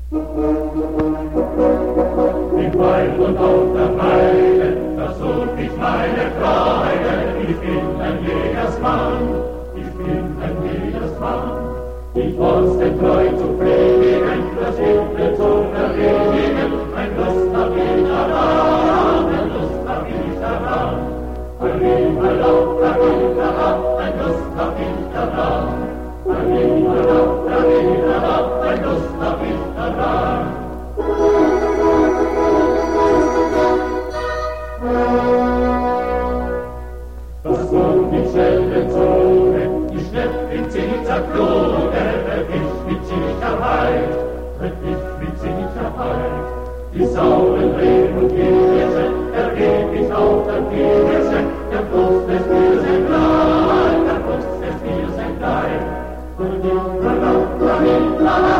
Im Wald und auf der Weide versuch ich meine Freude. Ich bin ein Jägersmann, ich bin ein Jägersmann. Ich forste treu zu pflegen, das Üble zu erledigen. Ein Lust hab ich daran, ein Lust hab ich daran. Arriba, la vida, ein Lust hab ich daran. Arriba, la vida, ein Lust hab ich daran. Das Wurm mit Schellen Zone, die schleppt in Zitterflone, ich mit Sicherheit, ich mit Sicherheit. Die sauren Rehen und Kirchen, ergeb ich auf der Kirche, der Fluss des Biers ist klein, der Fluss des Biers ist klein.